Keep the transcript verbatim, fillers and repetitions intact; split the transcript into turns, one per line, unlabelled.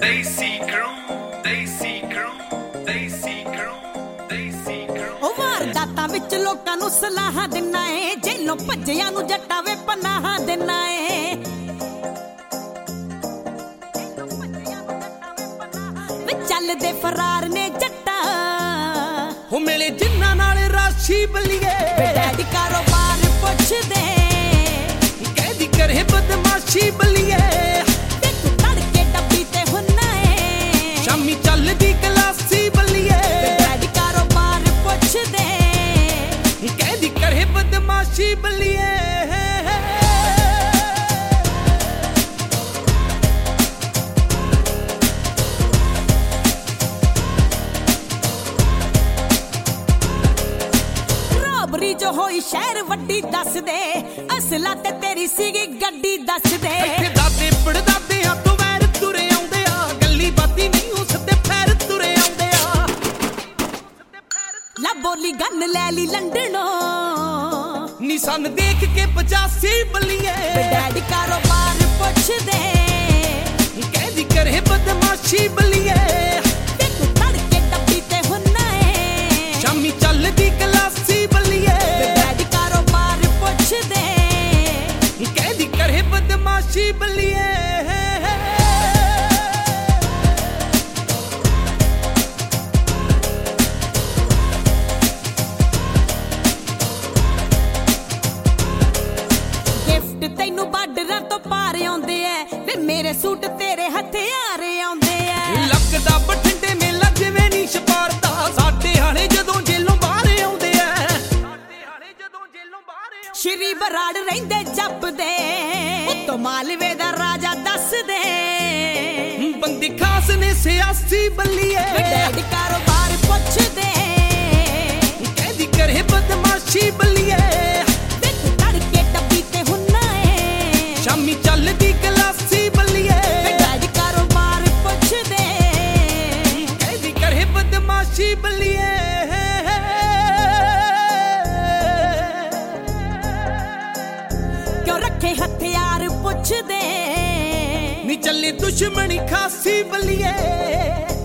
Desi crew, Desi crew, Desi crew, Desi crew।
ਉਹ ਵਾਰਦਾਤਾਂ ਵਿੱਚ ਲੋਕਾਂ ਨੂੰ ਸਲਾਹਾਂ ਦਿੰਨਾ ਏ, ਜੇਲੋਂ ਭੱਜਿਆਂ ਨੂੰ ਜੱਟਾਂ ਵੇ ਪਨਾਹਾਂ ਦਿੰਨਾ ਏ। ਵੇ ਚੱਲਦੇ ਫਰਾਰ ਨੇ ਜੱਟਾਂ,
ਹੋ ਮਿਲੇ ਜਿੰਨਾਂ ਨਾਲ ਰਾਸ਼ੀ ਬਲੀਏ।
ਵੇ ਡੈਡੀ ਕਾਰੋਬਾਰ ਪੁੱਛਦੇ,
ਕਹਿੰਦੀ ਕਰੇ ਬਦਮਾਸ਼ੀ ਬਲੀਏ।
ਵੇ ਤੂੰ ਤੜਕੇ ਡੱਬੀ ਤੇ ਹੁੰਨਾ ਏ,
ਸ਼ਾਮੀ ਚੱਲਦੀ ਕਲਾਸੀ ਬਲੀਏ।
ਵੇ ਡੈਡੀ ਕਾਰੋਬਾਰ ਪੁੱਛਦੇ,
ਕਹਿੰਦੀ ਕਰੇ ਬਦਮਾਸ਼ੀ ਬਲੀਏ।
ਰਾਬਰੀ ਜੋ ਹੋਈ ਸ਼ਹਿਰ ਵੱਡੀ ਦੱਸ ਦੇ, ਅਸਲਾ ਤੇ ਤੇਰੀ ਸੀਗੀ ਗੱਡੀ ਦੱਸ ਦੇ।
ਇੱਥੇ ਦਾਦੇ ਪੜਦਾਦਿਆਂ ਤੋਂ ਵੈਰ ਤੁਰੇ ਆਉਂਦੇ ਆ, ਗੱਲੀ ਬਾਤੀ ਨਹੀਂ ਉਸ ਤੇ ਫੈਰ ਤੁਰੇ ਆਉਂਦੇ ਆ।
ਲਾ ਬੋਲੀ ਗੰਨ ਲੈ ਲਈ ਲੰਡਨੋਂ,
ਨੀ ਸਨ ਦੇਖ ਕੇ ਪਚਾਸੀ ਬਲੀਏ।
ਵੇ ਡੈਡੀ ਕਾਰੋਬਾਰ ਪੁੱਛਦੇ,
ਕਹਿੰਦੀ ਕਰੇ ਬਦਮਾਸ਼ੀ ਬਲੀਏ।
ਵੇ ਤੂੰ ਤੜਕੇ ਡੱਬੀ ਤੇ ਹੁੰਨਾ ਏ,
ਸ਼ਾਮੀ ਚੱਲਦੀ ਕਲਾਸੀ ਬਲੀਏ।
ਵੇ ਡੈਡੀ ਕਾਰੋਬਾਰ ਪੁੱਛਦੇ,
ਕਹਿੰਦੀ ਕਰੇ ਬਦਮਾਸ਼ੀ ਬਲੀਏ।
ਗਿਫਟ ਤੈਨੂੰ ਬਾਰਡਰਾਂ ਤੋਂ ਪਾਰ ਆਉਂਦੇ ਐ, ਵੇ ਮੇਰੇ ਸੂਟ ਤੇਰੇ ਹਥਿਆਰ ਆਉਂਦੇ ਐ।
ਲੱਗਦਾ ਬਠਿੰਡੇ ਮੇਲਾ ਜਿਵੇਂ ਨੀ ਛਪਾਰਦਾ, ਸਾਡੇ ਹਾਲੇ ਜਦੋਂ ਜੇਲੋਂ ਬਾਹਰ ਆਉਂਦੇ ਐ। ਸਾਡੇ ਹਾਲੇ ਜਦੋਂ ਜੇਲੋਂ ਬਾਹਰ ਆਉਂਦੇ।
ਸ਼੍ਰੀ ਬਰਾੜ ਰਹਿੰਦੇ ਜੱਪਦੇ, ਉੱਤੋਂ ਮਾਲਵੇ ਦਾ ਰਾਜਾ ਦੱਸਦੇ।
ਬੰਦੀ ਖਾਸ ਨੇ ਸਿਆਸੀ ਬਲੀਏ।
ਵੇ ਡੈਡੀ ਕਾਰੋਬਾਰ ਪੁੱਛਦੇ,
ਕਹਿੰਦੀ ਕਰੇ ਬਦਮਾਸ਼ੀ ਬਲੀਏ।
ਵੇ ਤੂੰ ਤੜਕੇ ਡੱਬੀ ਤੇ ਹੁੰਨਾ ਏ,
ਸ਼ਾਮੀ ਚੱਲਦੀ ਕਲਾਸੀ ਬਲੀਏ।
ਵੇ ਡੈਡੀ ਕਾਰੋਬਾਰ ਪੁੱਛਦੇ,
ਕਹਿੰਦੀ ਕਰੇ ਬਦਮਾਸ਼ੀ ਬਲੀਏ।
ਕਿਉਂ ਰੱਖੇ ਹਥਿਆਰ ਪੁੱਛਦੇ,
ਨੀ ਚੱਲੇ ਦੁਸ਼ਮਣੀ ਖਾਸੀ ਬਲੀਏ।